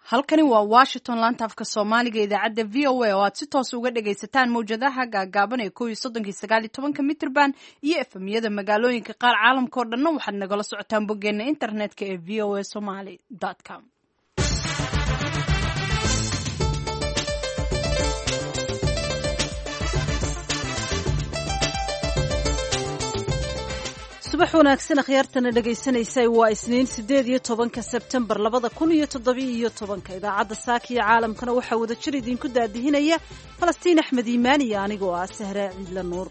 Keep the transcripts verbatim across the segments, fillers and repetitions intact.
halkani waa Washington laanta afka Soomaaliga idaacadda V O A oo aad si toos uga dhagaysataan mowjadaha gaagaaban ee kow iyo soddon iyo sagaal iyo toban mitirban iyo F M-yada magaalooyinka qaar caalamka oo dhan waxaad nagala socotaan boggeena internetka ee v o a somali dot com. subax wanaagsan akhyaartana dhagaysanaysay waa isniin sideed iyo tobanka sebtembar labada kun iyo toddoba iyo tobanka idaacadda saaka iyo caalamkana waxaa wada jir idinku daadihinaya falastiin axmed iimaan iyo anigoo ah sahre ciidla nuur.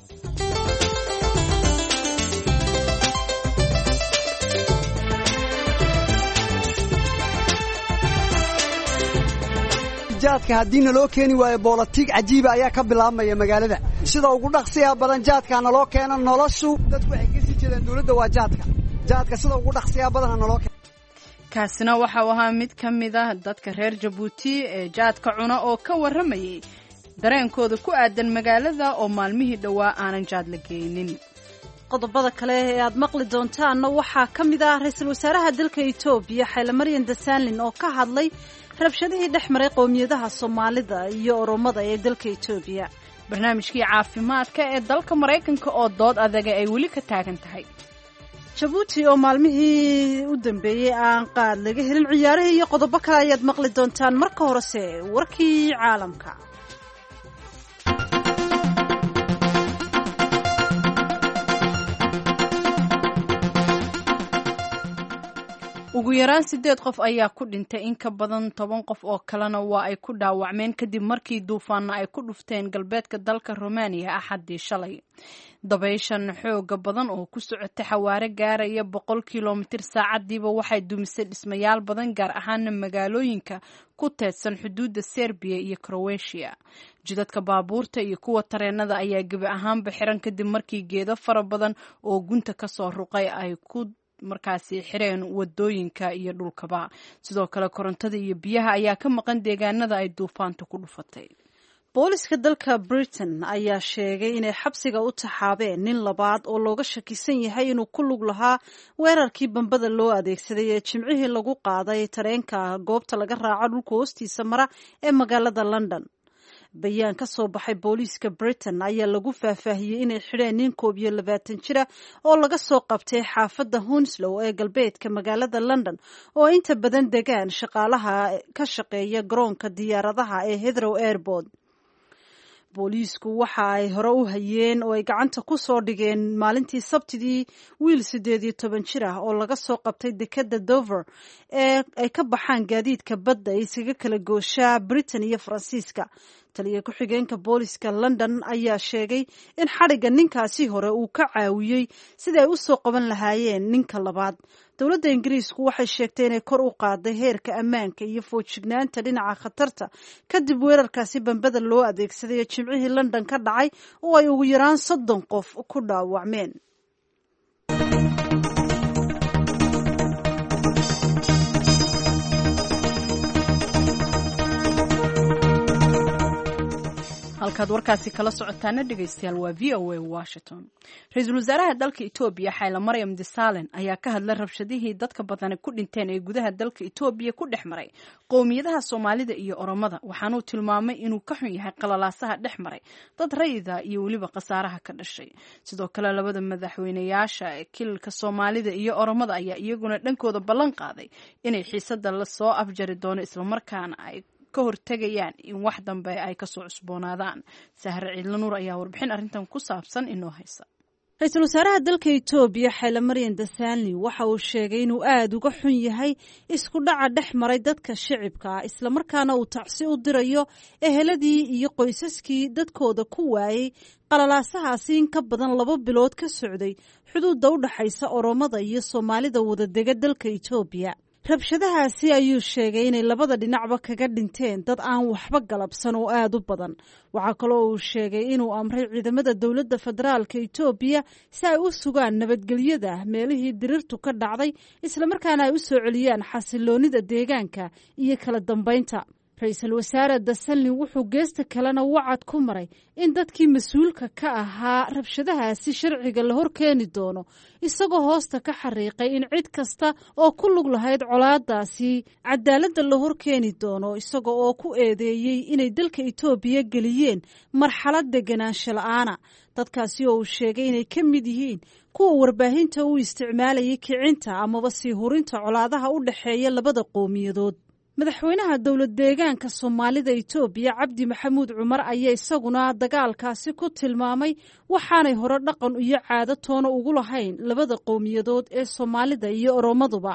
jaadka haddii naloo keeni waayo boolatiig cajiiba ayaa ka bilaabmaya magaalada sida ugu dhaqsiya badan jaadka naloo keeno noloshu dadku waxay ka sii jeedaan dawladda waa jaadka jaadka sida ugu dhaqsiya badan naloo keeno. kaasina waxa uu ahaa mid ka mid ah dadka reer Jabuuti ee jaadka cuna oo ka waramayay dareenkooda ku aadan magaalada oo maalmihii dhawaa aanan jaad la geynin. qodobada kale ee aad maqli doontaanna waxaa ka mid ah ra'iisul wasaaraha dalka Itoobiya Xayla Maryan Desalegn oo ka hadlay rabshadihii dhex maray qowmiyadaha Soomaalida iyo Oromada ee dalka Itoobiya. barnaamijkii caafimaadka ee dalka Mareykanka oo dood adag ay weli ka taagan tahay. Jabuuti oo maalmihii u dambeeyay aan qaad laga helin ciyaaraha iyo qodobo kale ayaad maqli doontaan marka horese warkii caalamka. ugu yaraan sideed qof ayaa ku dhintay in ka badan toban qof oo kalena waa ay ku dhaawacmeen kadib markii duufaanna ay ku dhufteen galbeedka dalka Romania axadii shalay. dabayshan xooga badan oo ku socotay xawaare gaaraya boqol kiiloomitir saacadiiba waxay dumisay dhismayaal badan gaar ahaan magaalooyinka ku teedsan xuduudda Serbia iyo Croatia. jidadka baabuurta iyo kuwa tareenada ayaa gebi ahaanba xiran kadib markii geedo fara badan oo gunta ka soo ruqay ay ku markaasi xireen wadooyinka iyo dhulkaba. sidoo kale korontada iyo biyaha ayaa ka maqan deegaanada ay duufaantu ku dhufatay. booliska dalka Britain ayaa sheegay inay xabsiga u taxaabeen nin labaad oo looga shakisan yahay inuu ku lug lahaa weerarkii bambada loo adeegsaday ee jimcihii lagu qaaday tareenka goobta laga raaco dhulka hoostiisa mara ee magaalada London. bayaan ka soo baxay booliiska Britain ayaa lagu faahfaahiyey inay xidheen nin koob iyo labaatan jira oo laga soo qabtay xaafadda Hounslow ee galbeedka magaalada London oo inta badan degaan shaqaalaha ka shaqeeya garoonka diyaaradaha ee Heathrow Airport. booliisku waxa ay hore u hayeen oo ay gacanta ku soo dhigeen maalintii Sabtidii wiil sideed iyo toban jir ah oo laga soo qabtay dekedda Dover ee ay ka baxaan gaadiidka badda ee isaga kala gooshaa Britain iyo Faransiiska. taliye ku-xigeenka booliska London ayaa sheegay in xadhigga ninkaasi hore uu ka caawiyey sidii ay u soo qaban lahaayeen ninka labaad. dowladda Ingiriisku waxay sheegtay inay kor u qaaday heerka ammaanka iyo foojignaanta dhinaca khatarta kadib weerarkaasi bambada loo adeegsaday ee jimcihii London ka dhacay oo ay ugu yaraan soddon qof ku dhaawacmeen. halkaad warkaasi kala socotaana dhegaystayaal waa V O A Washington. ra'iisul wasaaraha dalka Itoobiya Xayla Maryan Desalegn ayaa ka hadlay rabshadihii dadka badan ku dhinteen ee gudaha dalka Itoobiya ku dhex maray qowmiyadaha Soomaalida iyo Oromada waxaana uu tilmaamay inuu ka xun yahay qalalaasaha dhex maray dad rayida iyo waliba qasaaraha ka dhashay. sidoo kale labada madaxweynayaasha ee kilka Soomaalida iyo Oromada ayaa iyaguna dhankooda ballan qaaday inay xiisada la soo afjari doono isla markaana ay ka hortagayaan in wax dambe ay ka soo cusboonaadaan. Sahre Ciidla Nuur ayaa warbixin arrintan ku saabsan inoo haysa. ra'iisul wasaaraha dalka Itoobiya Xayla Maryan Desalegn waxa uu sheegay inuu aad uga xun yahay isku dhaca dhex maray dadka shicibka ah isla markaana uu tacsi u dirayo eheladii iyo qoysaskii dadkooda ku waayay qalalaasahaasi in ka badan laba bilood ka socday xuduudda u dhaxaysa Oromada iyo Soomaalida wada dega dalka Itoobiya. rabshadahaasi ayuu sheegay inay labada dhinacba kaga dhinteen dad aan waxba galabsan oo aad u badan. waxaa kaloo uu sheegay inuu amray ciidamada dowladda federaalka Itoobiya si ay u sugaan nabadgelyada meelihii dirirtu ka dhacday isla markaana ay u soo celiyaan xasiloonida deegaanka iyo kala dambeynta. ra-iisul wasaare dasalin wuxuu geesta kalena wacad ku maray in dadkii mas-uulka ka ahaa rabshadahaasi sharciga la hor keeni doono isagoo hoosta ka xariiqay in cid kasta oo ku lug lahayd colaadaasi cadaaladda la hor keeni doono isaga oo ku eedeeyey inay dalka Itoobiya geliyeen marxalad deganaansho la'aana dadkaasi oo uu sheegay inay ka mid yihiin kuwa warbaahinta u isticmaalayay kicinta amaba sii hurinta colaadaha u dhaxeeya labada qowmiyadood madaxweynaha dowlad deegaanka Soomaalida Itoobiya Cabdi Maxamuud Cumar ayaa isaguna dagaalkaasi ku tilmaamay waxaanay hore dhaqan iyo caado toona ugu lahayn labada qowmiyadood ee Soomaalida iyo Oromaduba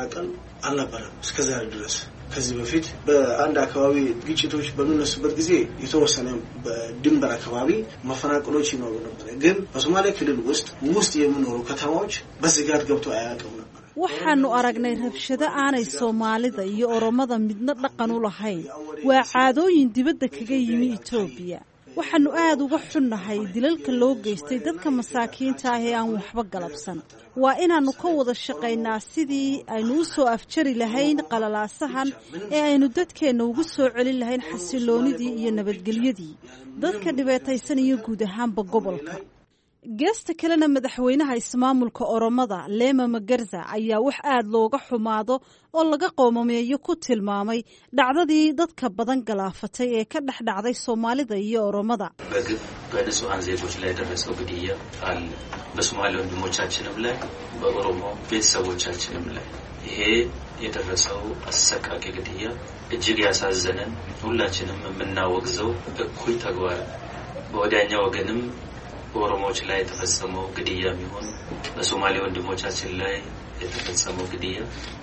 ከዚህ በፊት በአንድ አካባቢ ግጭቶች በሚነሱበት ጊዜ የተወሰነ ድንበር አካባቢ መፈናቀሎች ይኖሩ ነበር ግን በሶማሌ ክልል ውስጥ ውስጥ የሚኖሩ ከተማዎች በስጋት ገብቶ አያውቁም ነበር waxaanu aragnay rabshado aanay Soomaalida iyo Oromada midna dhaqan u lahayn waa caadooyin dibadda kaga yimi Itoobiya waxaanu aad uga xunnahay dilalka loo geystay dadka masaakiinta ah ee aan waxba galabsan waa inaanu ka wada shaqaynaa sidii aynu u soo afjari lahayn qalalaasahan ee aynu dadkeena ugu soo celin lahayn xasiloonidii iyo nabadgelyadii dadka dhibaataysan iyo guud ahaanba gobolka geesta kalena madaxweynaha ismaamulka Oromada Lema Magarza ayaa wax aad looga xumaado oo laga qoomameeyo ku tilmaamay dhacdadii dadka badan galaafatay ee ka dhaxdhacday Soomaalida iyo Oromada በንጹሃን ዜጎች ላይ ደረሰው ግድያ አለ በሶማሌ ወንድሞቻችንም ላይ በኦሮሞ ቤተሰቦቻችንም ላይ ይሄ የደረሰው አሰቃቂ ግድያ እጅግ ያሳዘነን ሁላችንም የምናወግዘው እኩይ ተግባር በወዲያኛው ወገንም በኦሮሞዎች ላይ የተፈጸመው ግድያ ቢሆን በሶማሌ ወንድሞቻችን ላይ የተፈጸመው ግድያ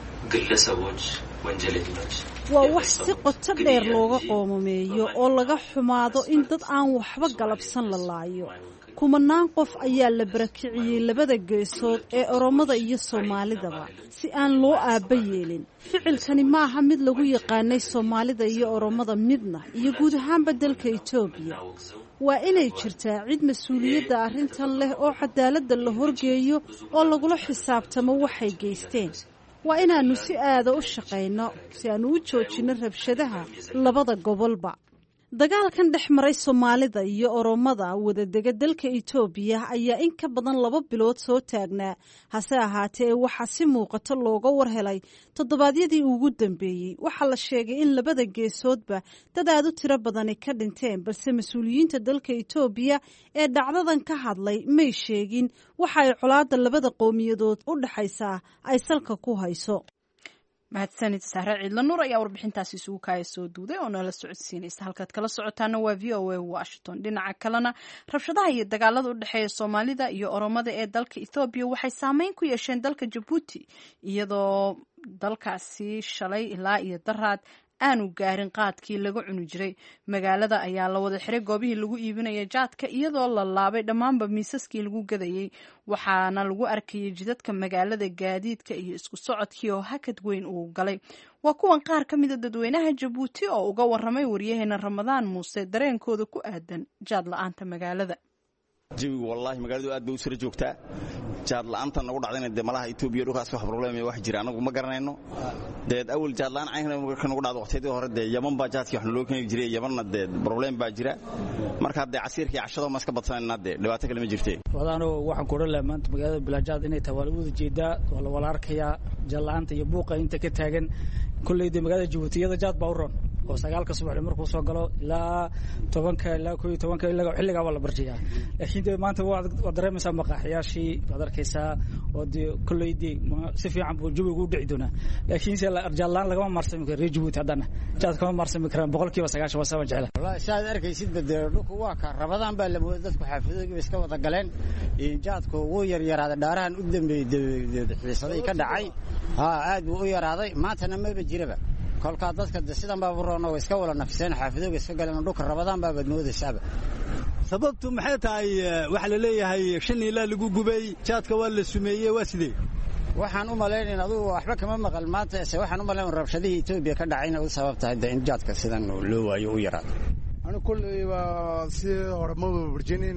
ግለሰቦች ወንጀለኞች waa wax si qoto dheer looga qoomameeyo oo laga xumaado in dad aan waxba galabsan la laayo kumanaan qof ayaa la barakiciyay labada geesood ee Oromada iyo Soomaalidaba si aan loo aaba yeelin ficilkani ma aha mid lagu yaqaanay Soomaalida iyo Oromada midna iyo guud ahaanba dalka Itoobiya waa inay jirtaa cid mas'uuliyadda arrintan leh oo cadaaladda la horgeeyo oo lagula xisaabtamo waxay geysteen waa inaanu si aad u shaqeyno si aanu u joojino rabshadaha labada gobolba dagaalkan dhex maray Soomaalida iyo Oromada wadadega dalka Itoobiya ayaa in ka badan laba bilood soo taagnaa hase ahaatee waxa si muuqato looga warhelay toddobaadyadii ugu dambeeyay waxa la sheegay in labada geesoodba dad aad u tiro badan ka dhinteen balse mas'uuliyiinta dalka Itoobiya ee dhacdadan ka hadlay may sheegin waxa ay colaadda labada qowmiyadood u dhaxaysa ay salka ku hayso mahadsanid Sahra Ciidla Nuur ayaa warbixintaasi isugu kaaya soo duuday oo nala socodsiinaysa halkaad kala socotaana waa V O A Washington dhinaca kalena rabshadaha iyo dagaalada u dhaxeeya Soomaalida iyo Oromada ee dalka Itoobiya waxay saameyn ku yeesheen dalka Djibouti iyadoo dalkaasi shalay ilaa iyo daraad aanu gaarin qaadkii laga cuni jiray magaalada ayaa la wada xiray goobihii lagu iibinayay jaadka iyadoo la laabay dhammaanba miisaskii lagu gadayay waxaana lagu arkayay jidadka magaalada gaadiidka iyo isku socodkii oo hakad weyn uu galay waa kuwan qaar ka mid ah dadweynaha Djibouti oo uga waramay waryaheena Ramadaan Muuse dareenkooda ku aadan jaad la'aanta magaalada jawi wallahi magaaladu aad bay u soo joogtaa jaad la'aanta nagu dhacdayna de malaha Itoobiya dhulkaas wax problem ay wax jira anagu ma garanayno deed awal jaad la'aan ayna marka nagu dhacdo waqtiyadii hore de Yaman baa jaadkii wax loo keenay jiray Yamanna de problem baa jira marka de casiirkii cashado ma iska badsanayna de dhibaato kale ma jirtay wadaano waxaan ku oran lahaa maanta magaalada Bilaajaad inay tawaalada jeedaa wala wala arkaya jaad la'aanta iyo buuqa inta ka taagan kulleeyda magaalada Djibouti iyada jaad baa u roon oo sagaalka subaxdii markuu soo galo ilaa tobanka ilaa koob iyo tobanka ilaa xilliga waa la barjiyaa laakiin maanta waa dareemaysaa maqaaxiyaashii waad arkaysaa oo kulleeydi si fiican buu jawigu u dhici doonaa laakiin si arjaalaan laga marsami karo Djibouti hadana jaad kama marsami karaan boqolkiiba sagaashan waa soo jecel wallahi saad arkaysid badee dhulku waa ka Ramadaan baa la mooday dadku xaafadooda iska wada galeen in jaadku uu yar yaraaday dhaarahan u dambeeyay xiisaday ka dhacay ha aad buu u yaraaday maantana ma jiraba kolka dadka sidan baa buroono iska wala nafseen xaafadooda iska galeen dhulka Ramadaan baa badmoodaysaaba sababtu maxay tahay waxa la leeyahay shan ilaa lagu gubay jaadka waa la sumeeyay waa sidee waxaan u maleynaa aduu waxba kama maqal maanta waxaan u maleynaa rabshadii Itoobiya ka dhacayna uu sababtay in jaadka sidan loo waayo u yaraado ana kulliba si hore ma Virginia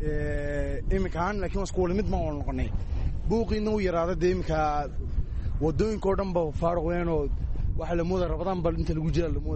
ee imkaan laakiin isku wala mid ma noqonay buuqiina u yaraado deemka wadooyinka oo dhan ba faaruq weyn oo waxa la moodaa Ramadaan bal inta lagu jira la moodaa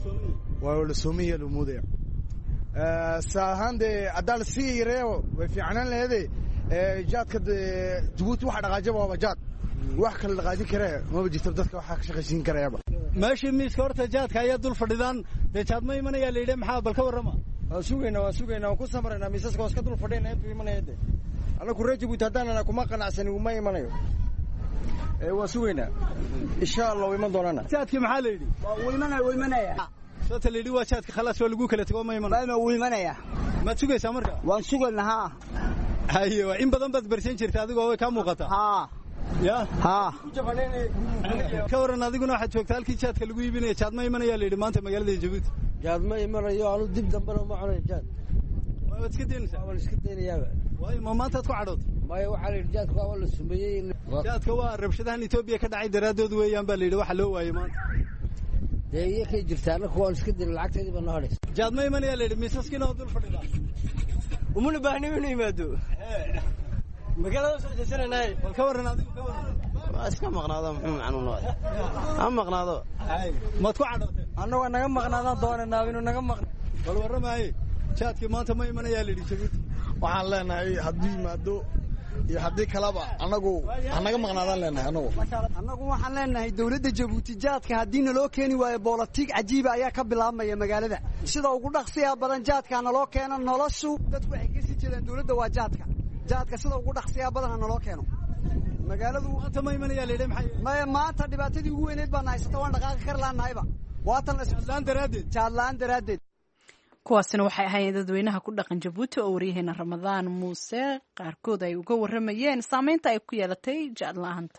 waa la soomiya loo moodaya saahande adal si yareeyo way fiicnaan leedahay jaadka Djibouti waxa dhaqaajaba waa jaad wax kale dhaqaajin kare ma jirto dadka waxa ka shaqaysiin karayaba meeshii miiska horta jaadka ayaa dul fadhidaan de jaad ma imanaya leeyahay maxaa bal ka warrama waa sugayna waa sugayna ku samarayna miisaska iska dul fadhiyana intuu imanayay ana ku reejibu tadana kuma qanacsan uma imanayo ee waa sugayna insha Allah way iman doonana jaadki maxaa leeydi waa imanaya waa imanaya soo taleedi waa jaadka khalaas waa lagu kala tago ma imanaya waa imanaya ma sugaysaa marka waan sugaynaha hayo in badan bad barsan jirtay adigoo way ka muuqata ha ya ha ka waran adiguna waxa joogtaa halkii jaadka lagu iibinayo jaad ma imanaya leeydi maanta magaalada Djibouti jaad ma imanayo aanu dib dambe ma cunayo jaad waa iska deynaysaa waa iska deynayaa way ma maanta ku cadhood may waxa la jaadka waa la sumeeyay jaadka waa rabshadahan Itoobiya ka dhacay daraadood weeyaan baa leeydi waxa loo waayay maanta deeyo ka jirtaan kuwan iska dir lacagteedii baa noolay jaad ma imanaya leeydi miisaskina oo dul fadhida umuna baahni inuu yimaado magaalada soo jeesanay wal ka waran adigu ka waran waa iska maqnaado muxuu macnuun loo aan maqnaado hay ma ku cadhootay annaga naga maqnaadaan doonanaa inuu naga maqn wal warramay jaadki maanta ma imanaya leeydi Djibouti waxaan leenahay haddii maado iyo haddii kalaba anagu anaga maqnaadaan leenahay anagu anagu waxaan leenahay dawladda Djibouti jaadka haddii naloo keeni waayo bolotig cajiib ayaa ka bilaabmaya magaalada sida ugu dhaqsiya badan jaadka naloo keeno noloshu dadku waxay ka sii jeedaan dawladda waa jaadka jaadka sida ugu dhaqsiya badan naloo keeno magaaladu maanta ma imanaya leeydi maxay ma maanta dhibaatadii ugu weyneed baan haysata waan dhaqaaqi kar laanahayba waatan la islaan daraadeed jaadlaan daraadeed kuwaasina waxay ahaayeen dadweynaha ku dhaqan Djibouti oo wariyahayna Ramadaan Muuse qaarkood ay uga warramayeen saameynta ay ku yeelatay jaad la'aanta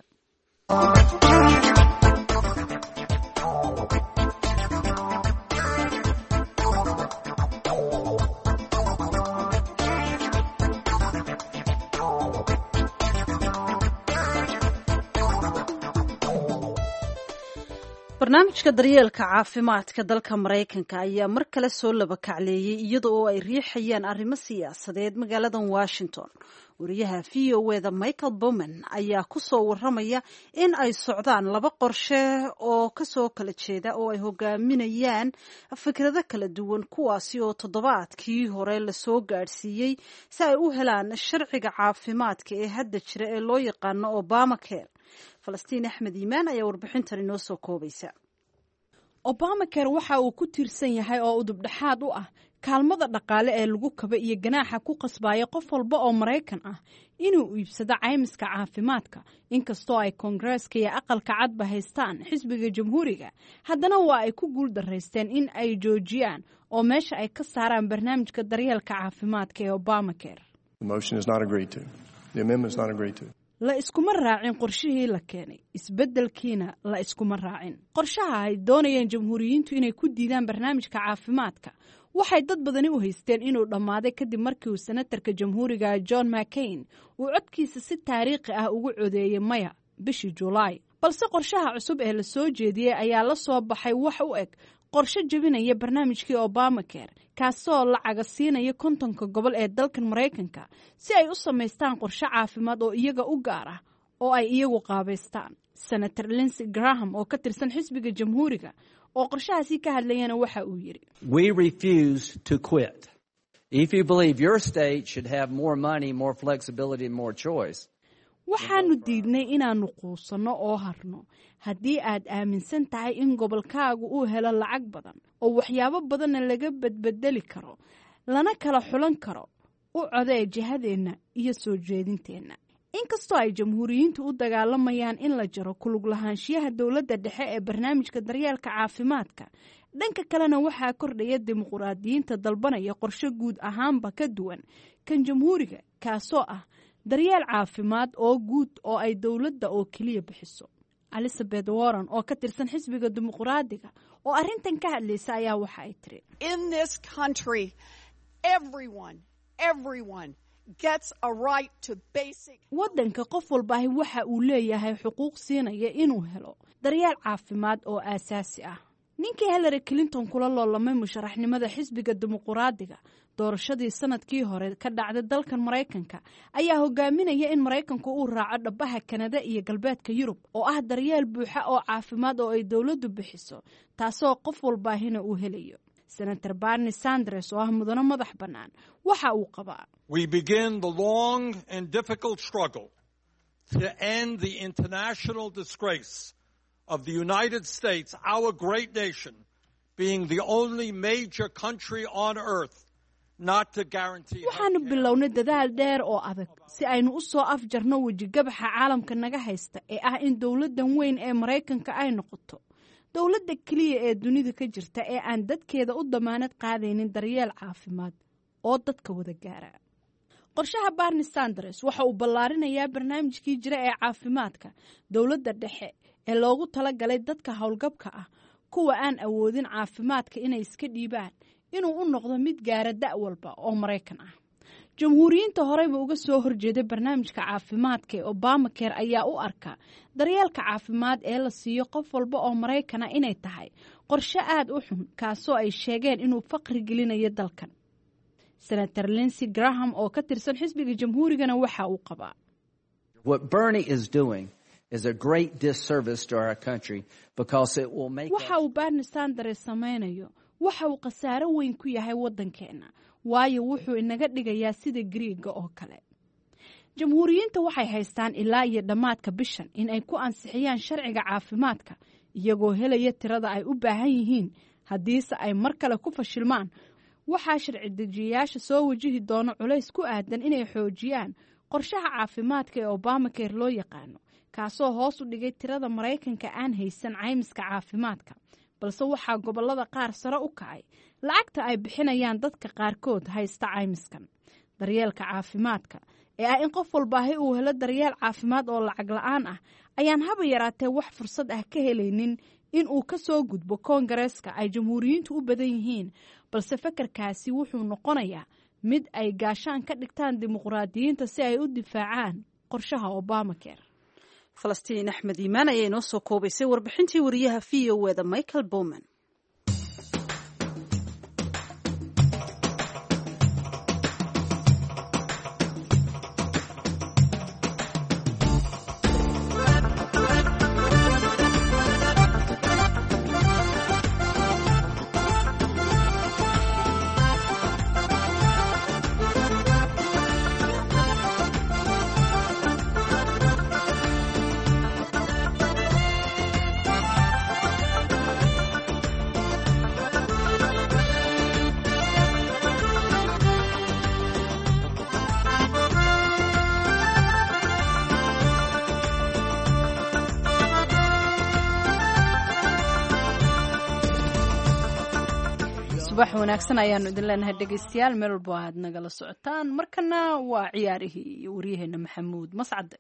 barnaamijka daryeelka caafimaadka dalka Mareykanka ayaa mar kale soo laba kacleeyay iyada oo ay riixayaan arrimo siyaasadeed magaaladan Washington. wariyaha V O A da Michael Bowman ayaa ku soo warramaya in ay socdaan laba qorshe oo ka soo kala jeeda oo ay hogaaminayaan fikrado kala duwan kuwaasi oo toddobaadkii hore la soo gaarsiiyay si ay u helaan sharciga caafimaadka ee hadda jira ee loo yaqaan Obamacare. Falastiin Axmed Iimaan ayaa warbixintan inoo soo koobaysa. Obamacare waxa uu ku tiirsan yahay oo udub dhaxaad u ah kaalmada dhaqaale ee lagu kaba iyo ganaaxa ku qasbaya qof walba oo Mareykan ah inuu iibsado caymiska caafimaadka inkastoo ay Koongareeska iyo aqalka cadba haystaan xisbiga jamhuuriga haddana waa ay ku guul daraysteen in ay joojiyaan oo meesha ay ka saaraan barnaamijka daryeelka caafimaadka ee Obamacare. The motion is not agreed to. The amendment is not agreed to. la iskuma raacin qorshihii la keenay isbeddelkiina la iskuma raacin qorshaha ay doonayeen jamhuuriyiintu inay ku diidaan barnaamijka caafimaadka waxay dad badani u haysteen inuu dhammaaday kadib markii uu senatarka jamhuuriga John McCain uu codkiisa si taariikhi ah ugu codeeyay maya bishii July balse qorshaha cusub ee la soo jeediyay ayaa la soo baxay wax u eg qorshe jebinaya barnaamijkii Obamacare kaasoo lacaga siinaya kontonka gobol ee dalkan Mareykanka si ay u samaystaan qorshe caafimaad oo iyaga u gaar ah oo ay iyagu qaabaystaan. Senator Lindsey Graham oo ka tirsan xisbiga jamhuuriga oo qorshahaasi ka hadlayana waxa uu yiri We refuse to quit. If you believe your state should have more money, more flexibility and more choice. waxaanu diidnay inaanu quusanno oo harno haddii aad aaminsan tahay in gobolkaagu uu helo lacag badan oo waxyaabo badanna laga badbedeli karo lana kala xulan karo u codee jihadeenna iyo soo jeedinteenna. inkastoo ay jamhuuriyiintu u dagaalamayaan in la jaro kulug lahaanshiyaha dowladda dhexe ee barnaamijka daryeelka caafimaadka dhanka kalena waxaa kordhaya dimuqraadiyiinta dalbanaya qorshe guud ahaanba ka duwan kan jamhuuriga kaasoo ah daryeel caafimaad oo guud oo ay dowladda oo kaliya bixiso. Elizabeth Warren oo ka tirsan xisbiga dimuqraadiga oo arrintan ka hadlaysa ayaa waxa ay tiri In this country everyone everyone gets a right to basic waddanka qof walba waxa uu leeyahay xuquuq siinaya inuu helo daryeel caafimaad oo aasaasi ah. ninkii Hillary Clinton kula loolamay musharaxnimada xisbiga dimuqraadiga doorashadii sanadkii hore ka dhacday dalkan maraykanka ayaa hogaaminaya in maraykanku uu raaco dhabaha kanada iyo galbeedka yurub oo ah daryeel buuxa oo caafimaad oo ay dowladdu bixiso taasoo qof walbaahina uu helayo. senator Bernie Sanders oo ah mudane madax bannaan waxa uu qabaa We begin the long and difficult struggle to end the international disgrace of the United States, our great nation, being the only major country on earth not to guarantee. waxaanu bilownay dadaal dheer oo adag si aynu u soo afjarno wejigabaxa caalamka naga haysta ee ah in dowladdan weyn ee Maraykanka ay noqoto dowladda kaliya ee dunida ka jirta ee aan dadkeeda u damaanad qaadaynin daryeel caafimaad oo dadka wada gaara. qorshaha Bernie Sanders waxa uu ballaarinayaa barnaamijkii jira ee caafimaadka dowladda dhexe ee loogu talagalay dadka howlgabka ah kuwa aan awoodin caafimaadka inay iska dhiibaan inuu u noqdo mid gaara da' walba oo Maraykan ah. Jamhuuriyiinta horeyba uga soo horjeeday barnaamijka caafimaadka ee Obamacare ayaa u arka daryeelka caafimaad ee la siiyo qof walba oo Maraykan ah inay tahay qorshe aad u xun kaasoo ay sheegeen inuu faqri gelinayo dalkan. senator Lindsey Graham oo ka tirsan xisbiga jamhuurigana waxa uu qabaa What Bernie is doing is a great disservice to our country because it will make waxa uu Bernie Sanders samaynayo waxa uu khasaaro weyn ku yahay waddankeena waayo wuxuu inaga dhigayaa sida Greega oo kale. Jamhuuriyiinta waxay haystaan ilaa iyo dhamaadka bishan in ay ku ansixiyaan sharciga caafimaadka iyagoo helaya tirada ay u baahan yihiin haddiise ay mar kale ku fashilmaan waxaa sharci dejiyayaasha soo wajihi doona culays ku aadan inay xoojiyaan qorshaha caafimaadka ee Obamacare loo yaqaano kaasoo hoos u dhigay tirada Maraykanka aan haysan caymiska caafimaadka balse waxaa gobolada qaar sare u kacay lacagta ay bixinayaan dadka qaarkood haysta caymiskan. daryeelka caafimaadka ee ah in qof walbaahi uu helo daryeel caafimaad oo lacag la'aan ah ayaan haba yaraatee wax fursad ah ka helaynin in uu ka soo gudbo koongareeska ay jamhuuriyiintu u badan yihiin balse fakarkaasi wuxuu noqonayaa mid ay gaashaan ka dhigtaan dimuqraadiyiinta si ay u difaacaan qorshaha Obamacare. Falastiin Axmed Iimaan ayaa inoo soo koobaysay warbixintii wariyaha V O A da Michael Bowman. subax wanaagsan ayaanu idin leenahay dhegeystayaal meel walba aad nagala socotaan markana waa ciyaarihii iyo waryaheena maxamuud mascade.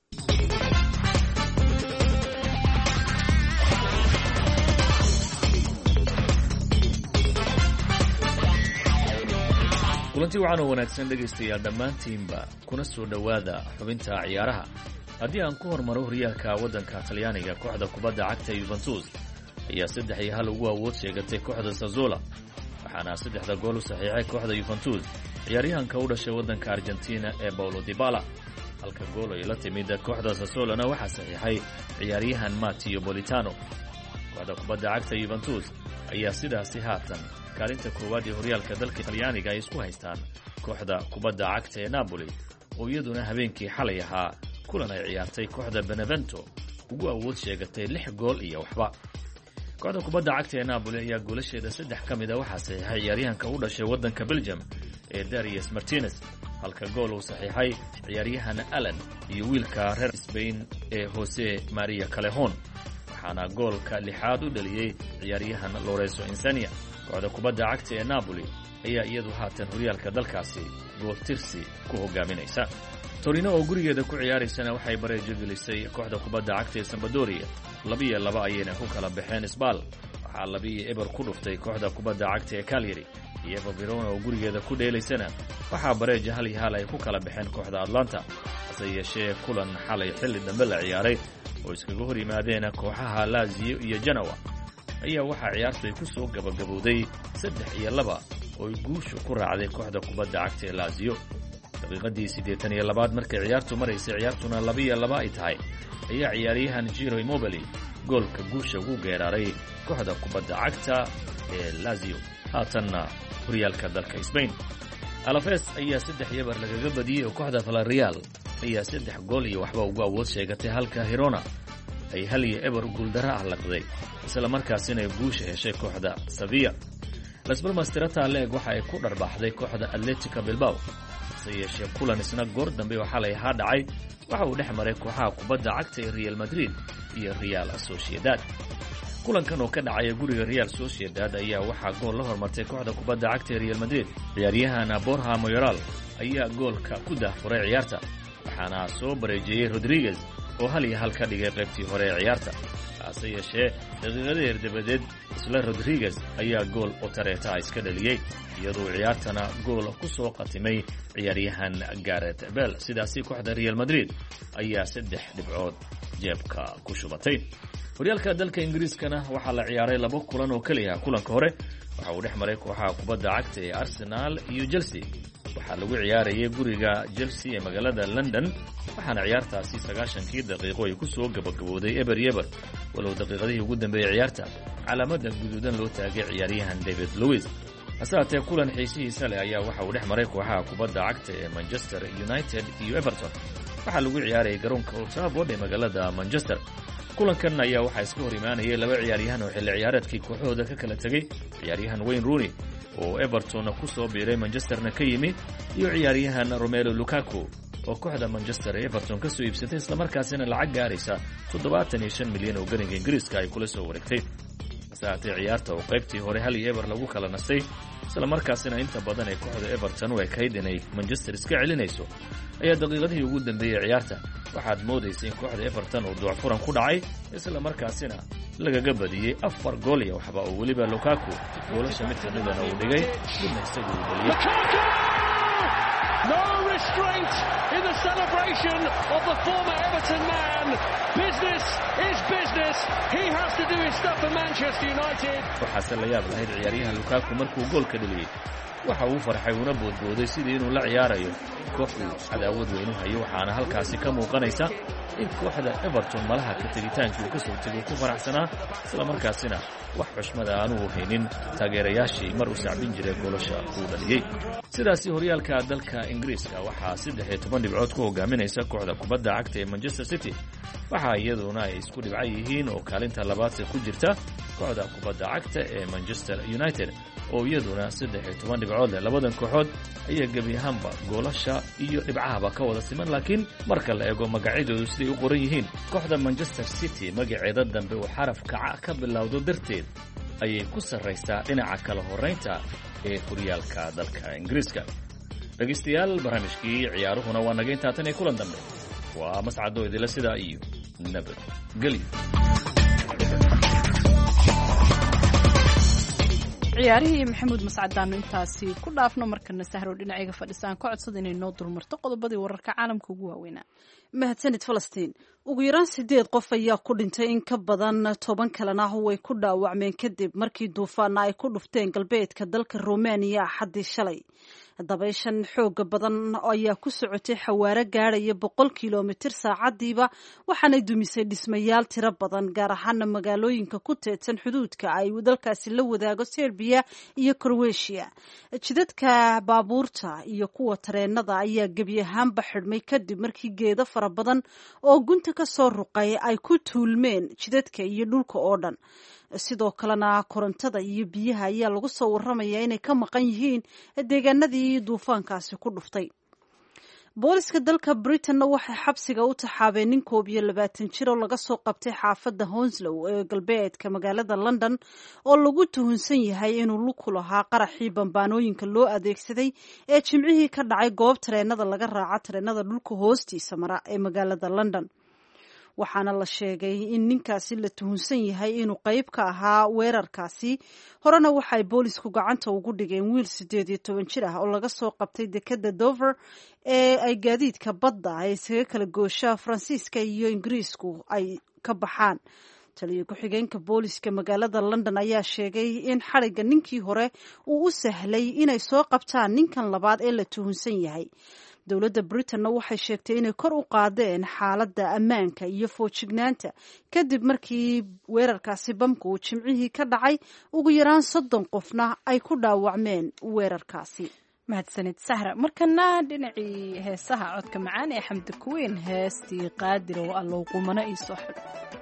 kulanti waxaan u wanaagsan dhegaystayaal dhammaantiinba kuna soo dhowaada xubinta ciyaaraha. haddii aan ku hormaro horyaalka waddanka talyaaniga kooxda kubadda cagta Juventus ayaa saddex iyo hal ugu awood sheegatay kooxda Sassuolo waxaana saddexda gool u saxiixay kooxda Juventus ciyaaryahanka u dhashay waddanka Argentina ee Paulo Dybala halka gool ay la timid kooxda Sassuolona waxaa saxiixay ciyaaryahan Matteo Politano. kooxda kubadda cagta Juventus ayaa sidaasi haatan kaalinta koowaad ee horyaalka dalka Talyaaniga ay isku haystaan kooxda kubadda cagta ee Napoli oo iyaduna habeenkii xalay ahaa kulan ay ciyaartay kooxda Benevento ugu awood sheegatay lix gool iyo waxba. kooxda kubadda cagta ee Napoli ayaa goolasheeda saddex ka mid ah waxaa saxiixay ciyaaryahanka u dhashay waddanka Belgium ee Darius Martinez halka gool uu saxiixay ciyaaryahan Allen iyo wiilka reer Spain ee Jose Maria Callejon waxaana goolka lixaad u dhaliyay ciyaaryahan Lorenzo Insigne. kooxda kubadda cagta ee Napoli ayaa iyadu haatan horyaalka dalkaasi gool tirsi ku hogaaminaysa. Torino oo gurigeeda ku ciyaaraysana waxay bareejo gelisay kooxda kubadda cagta ee Sampdoria laba iyo laba ayayna ku kala baxeen Spal waxaa laba iyo eber ku dhuftay kooxda kubadda cagta ee Cagliari iyo Verona oo gurigeeda ku dheelaysana waxaa bareejo hal iyo hal ay ku kala baxeen kooxda Atlanta hase yeeshee kulan xalay xilli dambe la ciyaaray oo iskaga hor yimaadeen kooxaha Lazio iyo Genoa ayaa waxaa ciyaartu ay ku soo gabagabowday saddex iyo laba oo ay guushu ku raacday kooxda kubadda cagta ee Lazio. daqiiqadii siddeetan iyo labaad markay ciyaartu maraysay ciyaartuna laba iyo laba ay tahay ayaa ciyaaryahan Ciro Immobile goolka guusha ugu geeraray kooxda kubadda cagta ee Lazio. haatanna horyaalka dalka Spain, Alaves ayaa saddex yebar lagaga badiyey oo kooxda Villarreal ayaa saddex gool iyo waxba ugu awood sheegatay halka Girona ay hal iyo eber guuldaro ah laqday isla markaasina ay guusha heshay kooxda Sevilla. Las Palmas tirata leeg waxa ay ku dharbaxday kooxda Atletico Bilbao yeeshee kulan isna goor dambe oo xalay ahaa dhacay waxa uu dhex maray kooxaha kubadda cagta ee Real Madrid iyo Real Sociedad. kulankan oo ka dhacaya guriga Real Sociedad ayaa waxaa gool la hormartay kooxda kubadda cagta ee Real Madrid. ciyaaryahan Borja Mayoral ayaa goolka ku daahfuray ciyaarta waxaana soo bareejiyey Rodriguez oo hal iyo hal ka dhigay qaybtii hore ee ciyaarta. hase yeeshee daqiiqadeer dabadeed isla Rodriguez ayaa gool Otareta iska dhaliyey iyadoo ciyaartana gool ku soo qatimay ciyaaryahan Gareth Bale. sidaasi kooxda Real Madrid ayaa saddex dhibcood jeebka ku shubatay. horyaalka dalka Ingiriiskana waxaa la ciyaaray laba kulan oo kaliya. kulanka hore waxa uu dhex maray kooxaha kubadda cagta ee Arsenal iyo Chelsea. waxaa lagu ciyaarayay guriga Chelsea ee magaalada London waxaana ciyaartaasi sagaashankii daqiiqo ay ku soo gabagabowday eber eber walow daqiiqadihii ugu dambeeyay ciyaarta calaamada guduudan loo taagay ciyaaryahan David Luiz. hase haatee kulan xiisihiisa leh ayaa waxa uu dhex maray kooxaha kubadda cagta ee Manchester United iyo Everton. waxaa lagu ciyaarayay garoonka Old Trafford ee magaalada Manchester. kulankan ayaa waxaa iska hor imaanayay laba ciyaaryahan oo xilli ciyaareedkii kooxahooda ka kala tegay, ciyaaryahan Wayne Rooney oo Everton ku soo biiray Manchesterna ka yimi iyo ciyaaryahan Romelu Lukaku oo kooxda Manchester ee Everton ka soo iibsatay isla markaasina lacag gaaraysa toddobaatan iyo shan milyan oo ganiga Ingiriiska ay kula soo wareegtay. saacadii ciyaarta oo qaybtii hore hal iyo eber lagu kala nastay isla markaasina inta badan ay kooxda Everton u ekayd inay Manchester iska celinayso ayaa daqiiqadihii ugu dambeeyay ciyaarta waxaad moodaysay in kooxda Everton uu duuc furan ku dhacay isla markaasina lagaga badiyey afar gool iyo waxba oo weliba Lukaku goolasha mid kamidana uu dhigay midna isagu uu dhaliyay. No restraint in the celebration of the former Everton man. Business is business. He has to do his stuff for Manchester United. waxaase la yaab lahayd ciyaaryahan Lukaku markuu goolka dhaliyay waxa uu farxay una boodbooday sidii inuu la ciyaarayo kooxdu cadaawad weyn u hayo. waxaana halkaasi ka muuqanaysa in kooxda Everton malaha ka tegitaankii uu ka soo tegay ku faraxsanaa isla markaasina wax xushmada aanu haynin taageerayaashii mar u sacbin jiray goolasha uu dhaliyay. sidaasi horyaalka dalka Ingiriiska waxaa saddex iyo toban dhibcood ku hogaaminaysa kooxda kubadda cagta ee Manchester City. waxaa iyaduna ay isku dhibco yihiin oo kaalinta labaad ku jirta kooxda kubadda cagta ee Manchester United oo iyaduna saddex iyo toban dhibcood leh. labadan kooxood ayaa gebi ahaanba goolasha iyo dhibcahaba ka wada siman, laakiin marka la eego magacyadoodu siday u qoran yihiin kooxda Manchester City magaceeda dambe uu xarafka ca ka bilowdo darteed ayay ku sarraysaa dhinaca kala horeynta ee horyaalka dalka Ingiriiska. dhegaystayaal barnaamijkii ciyaaruhuna waa naga intaa tan iyo kulan dambe. waa mascado idila sidaa iyo nabad gelyo. ciyaarihii maxamuud mascadaano intaasi ku dhaafno markana sahro dhinacayga fadhisaan ka codsada inay noo dulmarto qodobadii wararka caalamka ugu waaweynaa. mahadsanid falastiin. ugu yaraan sideed qof ayaa ku dhintay in ka badan toban kalena way ku dhaawacmeen kadib markii duufaana ay ku dhufteen galbeedka dalka Romania axaddii shalay. dabayshan xooga badan ayaa ku socotay xawaare gaadhaya boqol kilomitir saacadiiba waxaanay dumisay dhismayaal tiro badan gaar ahaana magaalooyinka ku teedsan xuduudka ay dalkaasi la wadaago Serbia iyo Croatia. jidadka baabuurta iyo kuwa tareenada ayaa gebi ahaanba xidhmay kadib markii geedo fara badan oo gunta ka soo ruqay ay ku tuulmeen jidadka iyo dhulka oo dhan. sidoo kalena korontada iyo biyaha ayaa lagu soo warramaya inay ka maqan yihiin deegaanadii duufaankaasi ku dhuftay. booliska dalka Britain waxay xabsiga u taxaabeen nin koob iyo labaatan jir oo laga soo qabtay xaafadda Hounslow ee galbeedka magaalada London oo lagu tuhunsan yahay inuu lug ku lahaa qaraxii bambaanooyinka loo adeegsaday ee jimcihii ka dhacay goob tareenada laga raaca tareenada dhulka hoostiisa mara ee magaalada London. waxaana la sheegay in ninkaasi la tuhunsan yahay inuu qayb ka ahaa weerarkaasi. horena waxay boolisku gacanta ugu dhigeen wiil sideed iyo toban jir ah oo laga soo qabtay dekada Dover ee ay gaadiidka badda ay isaga kala goosha Faransiiska iyo Ingiriisku ay ka baxaan. taliyo ku-xigeenka booliska magaalada london ayaa sheegay in xadhigga ninkii hore uu u sahlay inay soo qabtaan ninkan labaad ee la tuhunsan yahay. dowladda Britain waxay sheegtay inay kor u qaadeen xaaladda ammaanka iyo foojignaanta kadib markii weerarkaasi bamka uu jimcihii ka dhacay ugu yaraan soddon qofna ay ku dhaawacmeen weerarkaasi. mahadsanid sahra. markana dhinacii heesaha codka macaan ee xamdi kuweyn heestii qaadir oo allow qumano ii soo xidho.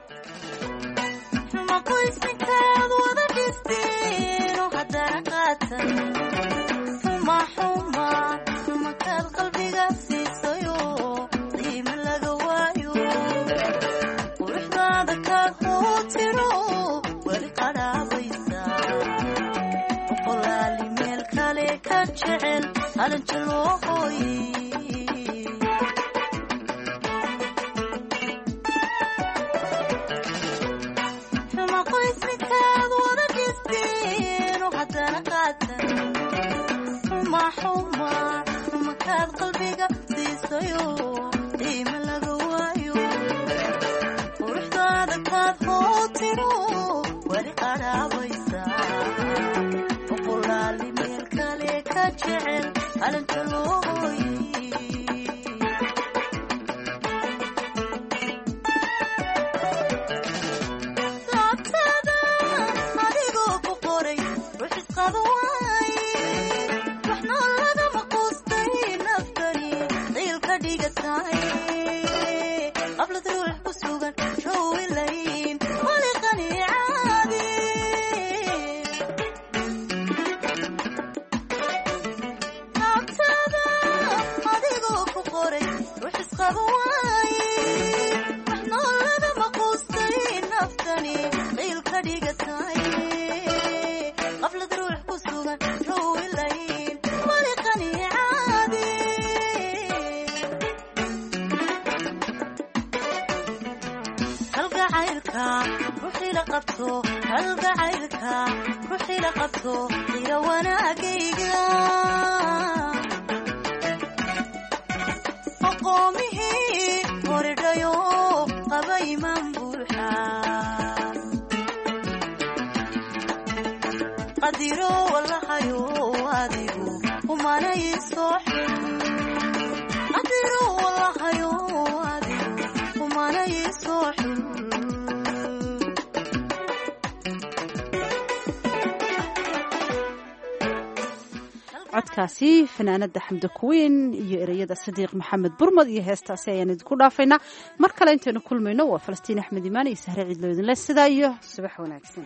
codkaasi fanaanada xamdi kuweyn iyo ereyada sadiiq maxamed burmad iyo heestaasi ayaan idinku dhaafaynaa. mar kale intaynu kulmayno waa falastiin axmed imaan iyo sahre ciidlo idinle sidaa iyo subax wanaagsan.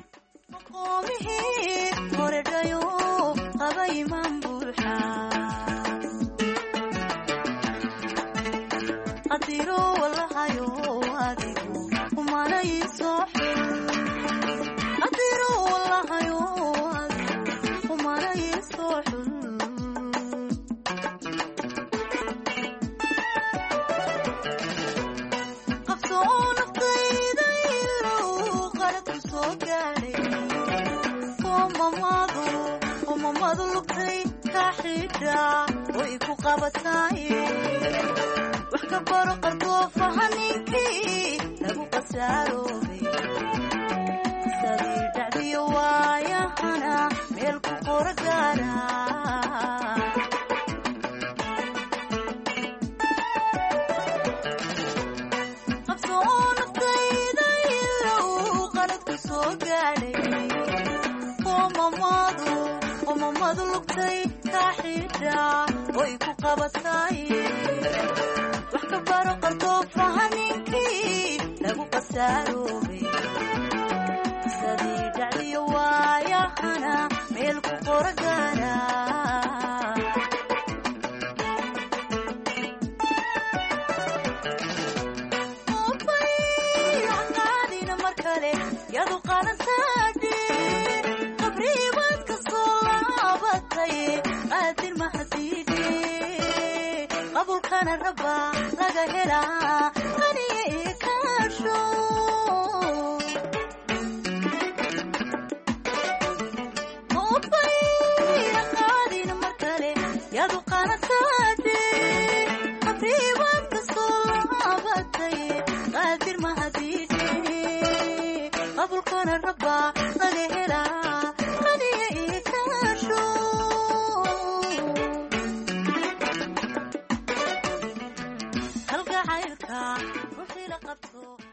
way ku qabatay wax ka baro qardoofa haninkii lagu qasaaroobe sabiir dhacdiyo waayahana meel ku qora gaara qabsoo naftayda ilow qalad ku soo gaadhay qoomamadu qoomamadu lugtay way ku qabatay wax ka baro qardoofa haninkii lagu qasaaroobe sadii dhacdiyo waayahana meel ku qora gaara qaadina mar kale yadu qalantaade qabriibaad ka soo laabatay qaadir mahadiide qabulkana raba laga helaa qaniye ii kaasho qaadina mar kale yadu qalantaade qabriibaad ka soo laabatay qaadir mahadiide أنا ربا